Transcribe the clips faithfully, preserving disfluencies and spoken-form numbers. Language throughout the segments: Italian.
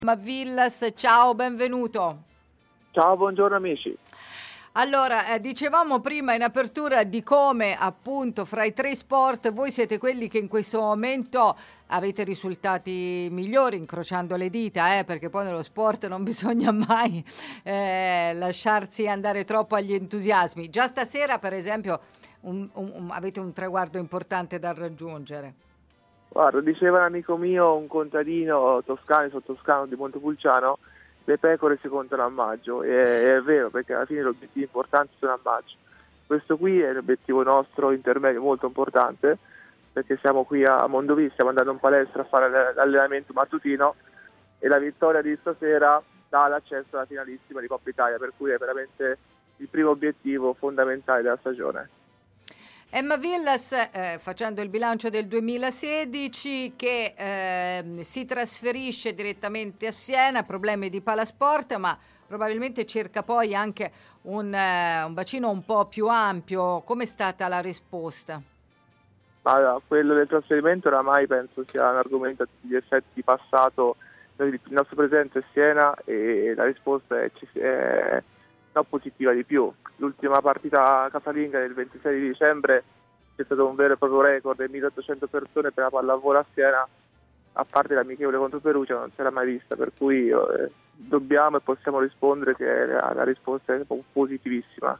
Emma Villas, ciao, benvenuto. Ciao, buongiorno amici. Allora, eh, dicevamo prima in apertura di come appunto fra i tre sport voi siete quelli che in questo momento avete risultati migliori, incrociando le dita, eh, perché poi nello sport non bisogna mai eh, lasciarsi andare troppo agli entusiasmi. Già stasera, per esempio, un, un, un, avete un traguardo importante da raggiungere. Guarda, diceva un amico mio, un contadino toscano, sottoscano di Montepulciano, le pecore si contano a maggio, e è vero, perché alla fine gli obiettivi importanti sono a maggio. Questo qui è l'obiettivo nostro intermedio molto importante, perché siamo qui a Mondovì, stiamo andando in palestra a fare l'allenamento mattutino e la vittoria di stasera dà l'accesso alla finalissima di Coppa Italia, per cui è veramente il primo obiettivo fondamentale della stagione. Emma Villas, eh, facendo il bilancio del duemilasedici, che eh, si trasferisce direttamente a Siena, problemi di palasport, ma probabilmente cerca poi anche un, eh, un bacino un po' più ampio. Com'è stata la risposta? Ma quello del trasferimento oramai penso sia un argomento a tutti gli effetti passato. Il nostro presente è Siena e la risposta è, è no, positiva di più. L'ultima partita casalinga del ventisei di dicembre c'è stato un vero e proprio record, milleottocento persone per la pallavolo a Siena, a parte l'amichevole contro Perugia non si era mai vista, per cui eh, dobbiamo e possiamo rispondere che la, la risposta è positivissima.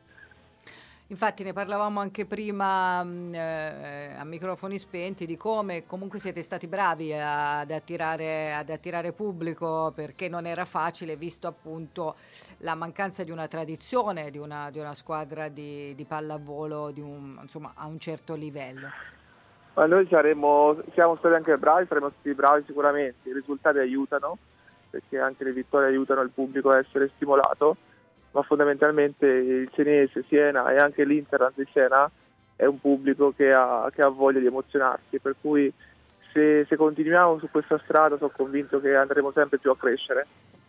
Infatti ne parlavamo anche prima eh, a microfoni spenti di come comunque siete stati bravi ad attirare, ad attirare pubblico, perché non era facile visto appunto la mancanza di una tradizione, di una, di una squadra di, di pallavolo di un, insomma, a un certo livello. Ma noi saremo, siamo stati anche bravi, saremo stati bravi sicuramente, i risultati aiutano, perché anche le vittorie aiutano il pubblico a essere stimolato, ma fondamentalmente il senese, Siena e anche l'Inter di Siena è un pubblico che ha, che ha voglia di emozionarsi, per cui se, se continuiamo su questa strada sono convinto che andremo sempre più a crescere.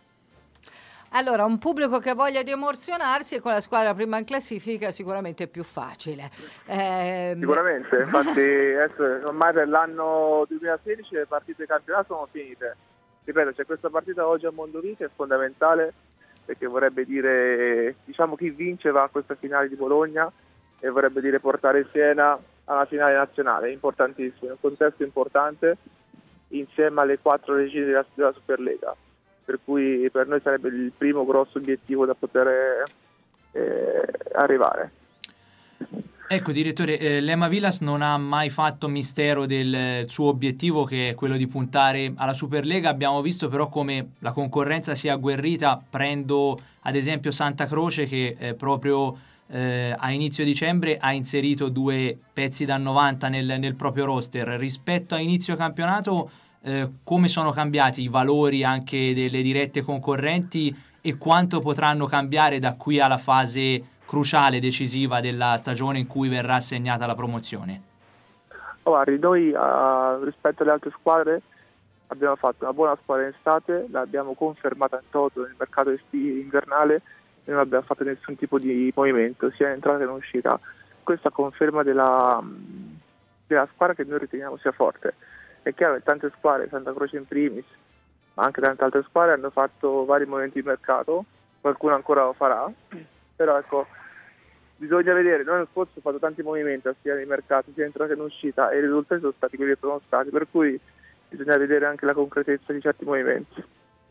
Allora, un pubblico che ha voglia di emozionarsi e con la squadra prima in classifica sicuramente è più facile. Eh, sicuramente, infatti adesso, ormai per l'anno duemilasedici le partite di campionato sono finite. Ripeto, c'è questa partita oggi a Mondovì che è fondamentale, perché vorrebbe dire, diciamo, chi vince va a questa finale di Bologna e vorrebbe dire portare Siena alla finale nazionale, è importantissimo, è un contesto importante insieme alle quattro regine della, della Superlega, per cui per noi sarebbe il primo grosso obiettivo da poter eh, arrivare. Ecco direttore, eh, l'Emma Villas non ha mai fatto mistero del suo obiettivo, che è quello di puntare alla Superlega. Abbiamo visto però come la concorrenza sia agguerrita. Prendo ad esempio Santa Croce che eh, proprio eh, a inizio dicembre ha inserito due pezzi da novanta nel, nel proprio roster. Rispetto a inizio campionato, eh, come sono cambiati i valori anche delle dirette concorrenti e quanto potranno cambiare da qui alla fase cruciale, decisiva della stagione in cui verrà assegnata la promozione? Oh, guardi, noi uh, rispetto alle altre squadre abbiamo fatto una buona squadra in estate, l'abbiamo confermata in toto nel mercato estivo invernale e non abbiamo fatto nessun tipo di movimento sia in entrata che in uscita. Questa conferma della, della squadra che noi riteniamo sia forte. È chiaro che tante squadre, Santa Croce in primis, ma anche tante altre squadre, hanno fatto vari movimenti di mercato, qualcuno ancora lo farà, però ecco, bisogna vedere. Noi l'anno scorso abbiamo fatto tanti movimenti sia nei mercati sia in entrata che in uscita e i risultati sono stati quelli che sono stati, per cui bisogna vedere anche la concretezza di certi movimenti.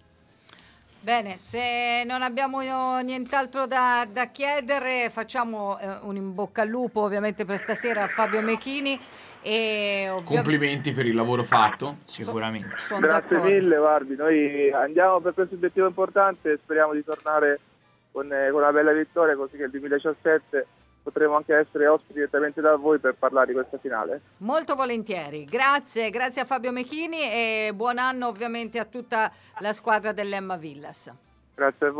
Bene, se non abbiamo nient'altro da, da chiedere, facciamo eh, un in bocca al lupo ovviamente per stasera a Fabio Mechini e ovvia... complimenti per il lavoro fatto, sicuramente. So, Grazie d'accordo. mille, guardi, noi andiamo per questo obiettivo importante e speriamo di tornare con, eh, con una bella vittoria, così che il duemiladiciassette potremo anche essere ospiti direttamente da voi per parlare di questa finale. Molto volentieri, grazie, grazie a Fabio Mechini e buon anno ovviamente a tutta la squadra dell'Emma Villas. Grazie a voi.